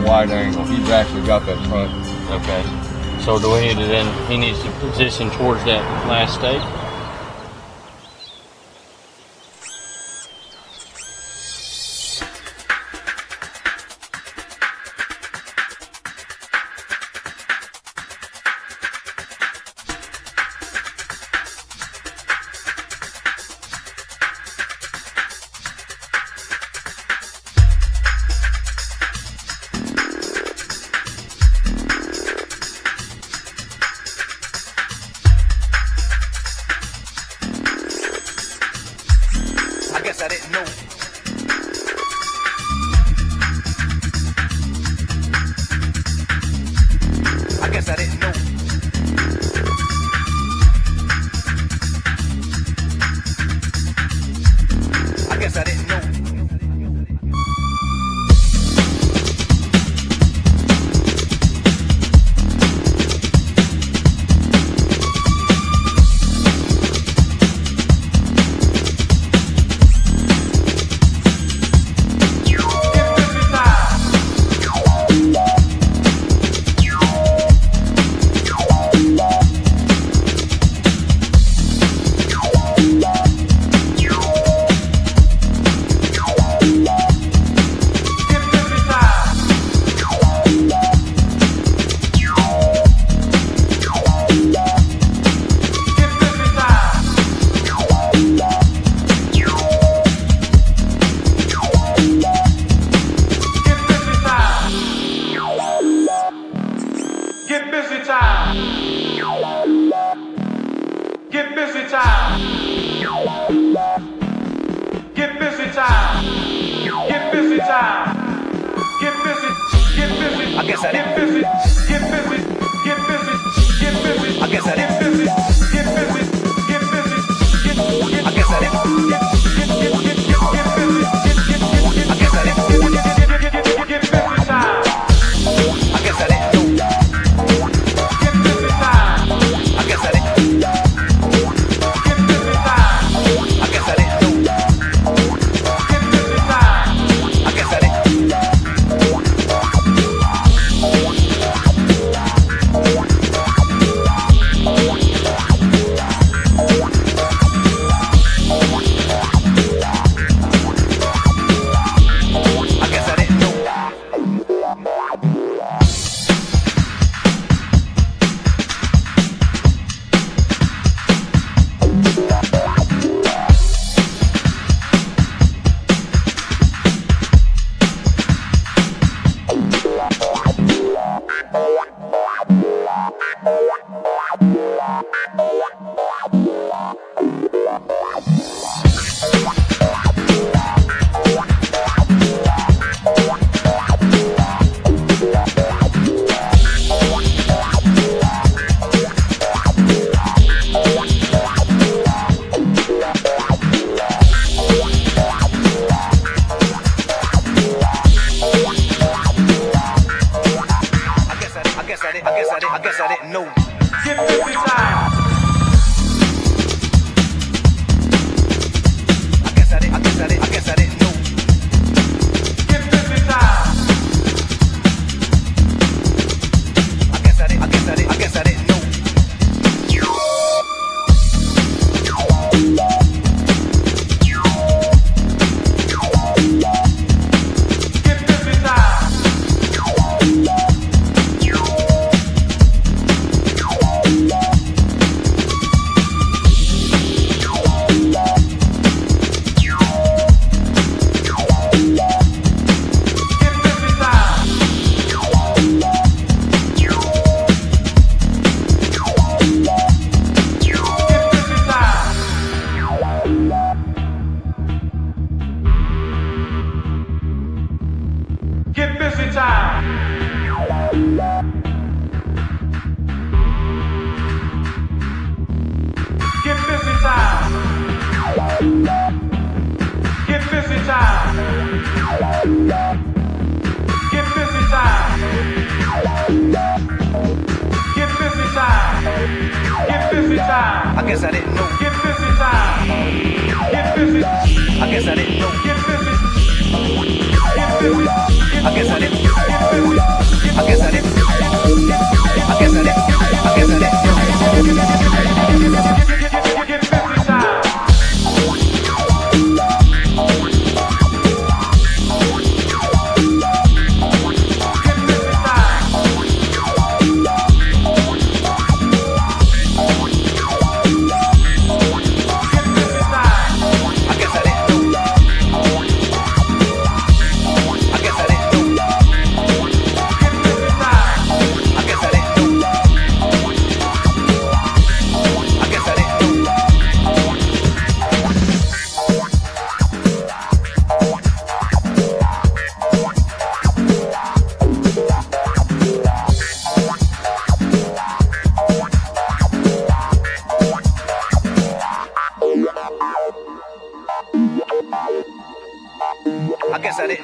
wide angle. He's actually got that front. Okay. So do we need to then, he needs to position towards that last stake? I didn't know. I guess I didn't know. I guess I didn't know. Get busy time. Get busy time. Get busy time. Get busy time. Get busy. Get busy. I guess I Get didn't. busy. Get busy. Get busy. Get busy. I guess I Get didn't. busy. Get busy. Get busy. Get. I guess I didn't. Get busy. I guess I didn't. Get busy time. I guess I didn't know. Get busy time. I guess I didn't. Get busy time. I guess I didn't know. Get busy time. I guess I didn't. I guess I didn't know. I guess I didn't know. Get busy time. I guess I didn't know. Get busy time. I guess I didn't know. Get busy time. Get busy time. Get busy time. Get busy time. Get busy time. Get busy time. Get busy time. Get busy time. Get busy time. I guess I didn't know. Get busy time. Get busy. I guess I didn't know. Get busy. Get busy. I guess I didn't. Get busy.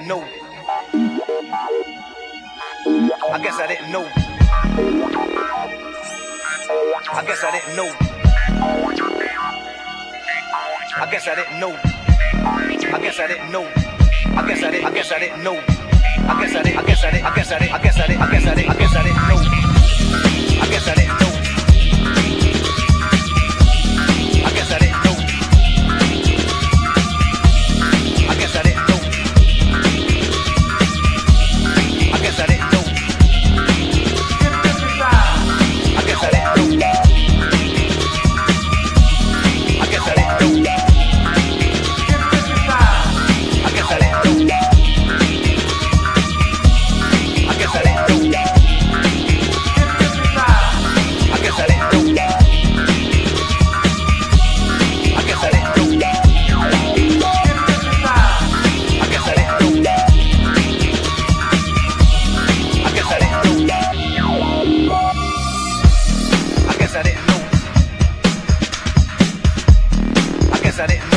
know. I guess I didn't know. I guess I didn't know. I guess I didn't know. I guess I didn't know. I guess I didn't. I guess I didn't know. I guess I didn't. I guess I didn't. I guess I didn't. I guess I didn't. I guess I didn't. I guess I didn't know. I guess I didn't know. I guess I didn't know. I guess I didn't know. I guess I didn't know. I guess I didn't know. I guess I didn't know. I guess I didn't know. I guess I didn't know. I guess I didn't know. I guess I didn't know. I guess I didn't know. I guess I didn't know. I guess I didn't know. I guess I didn't know.